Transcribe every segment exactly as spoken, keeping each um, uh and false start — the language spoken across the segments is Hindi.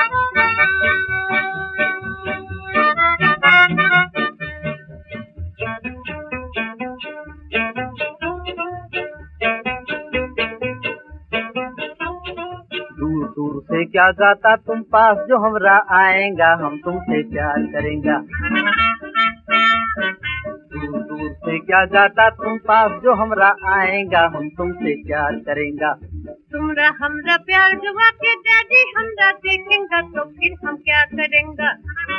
दूर दूर से क्या गाता तुम पास जो हमरा आएगा, हम तुमसे प्यार करेंगे। दूर दूर से क्या गाता तुम पास जो हमरा आएगा, हम तुमसे प्यार करेंगे। तुमरा हमरा प्यार जुआ के डैडी हमरा देखेंगे तो फिर हम क्या करेंगे।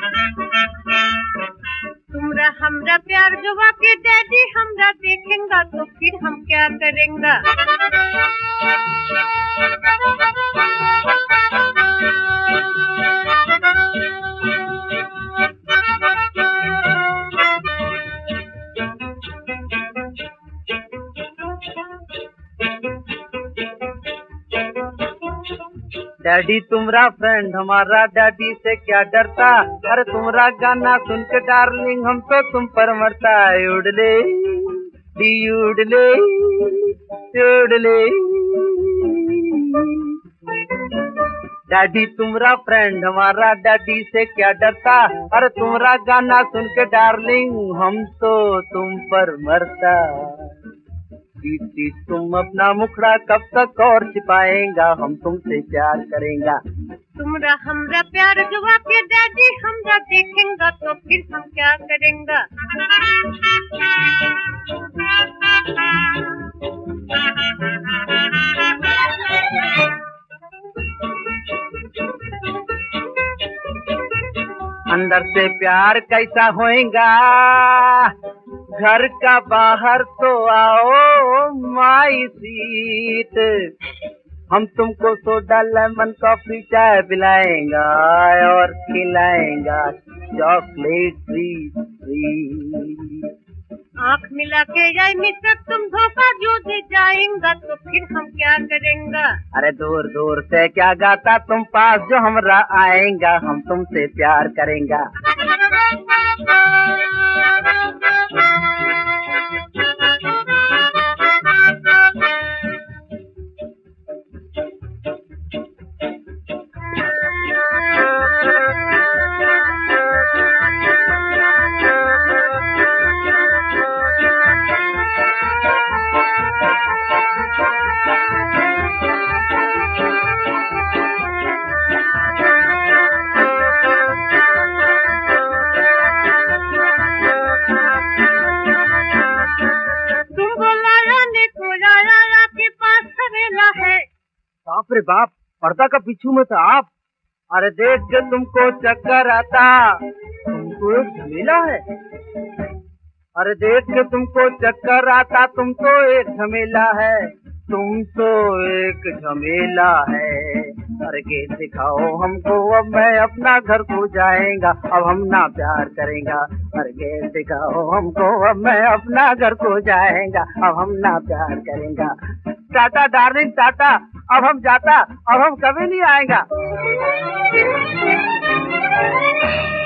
तुमरा हमरा प्यार जुआ के डैडी हमरा देखेंगे तो फिर हम क्या करेंगे। डैडी तुम्हारा फ्रेंड हमारा डैडी से क्या डरता, अरे तुम्हारा गाना सुन के डार्लिंग हम तो तुम पर मरता। उड़ले डी उड़ले उड़ले डैडी तुम्हारा फ्रेंड हमारा डैडी से क्या डरता, अरे तुम्हारा गाना सुन के डार्लिंग हम तो तुम पर मरता। दीदी तुम अपना मुखड़ा कब तक और छिपाएगा, हम तुमसे प्यार करेंगे। तुमरा हमरा प्यार जुआ के डैडी हमरा देखेंगे तो फिर हम क्या करेंगे। अंदर से प्यार कैसा होएगा, घर का बाहर तो आओ माई सीट। हम तुमको सोडा लेमन कॉफी चाय पिलाएंगा और खिलाएंगा चॉकलेट फ्री फ्री। आँख मिला के जाए मित्र तुम धोखा जो दे जाएंगा तो फिर हम क्या करेंगे। अरे दूर दूर से क्या गाता तुम पास जो हमरा आएगा, हम तुमसे प्यार करेंगे। बाप रे बाप, पर्दा का पीछू में तो आप। अरे देख के तुमको चक्कर आता, तुमको एक झमेला है। अरे देख के तुमको चक्कर आता, तुम तो एक झमेला है, तुम तो एक झमेला है। अरे के दिखाओ हमको अब मैं अपना घर को जाएगा, अब हम ना प्यार करेंगे। अरे के दिखाओ हमको अब मैं अपना घर को जाएगा, अब हम ना प्यार करेंगे। टाटा डार्लिंग टाटा, अब हम जाता, अब हम कभी नहीं आएगा।